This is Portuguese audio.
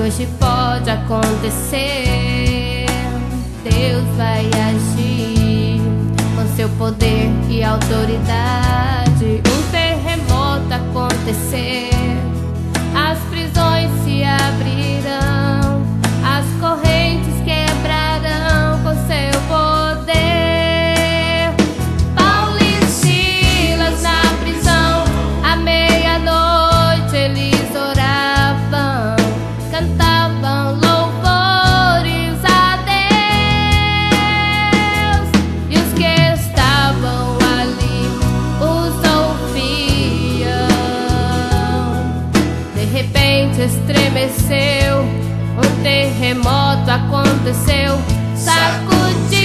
que hoje pode acontecer. Deus vai agir com seu poder e autoridade. Um terremoto acontecer, as prisões se abrirão, as correntes quebrarão com seu poder. Paulo e Silas na prisão, à meia-noite eles oravam, cantavam louvores a Deus, e os que estavam ali os ouviam. De repente estremeceu, um terremoto aconteceu, sacudiu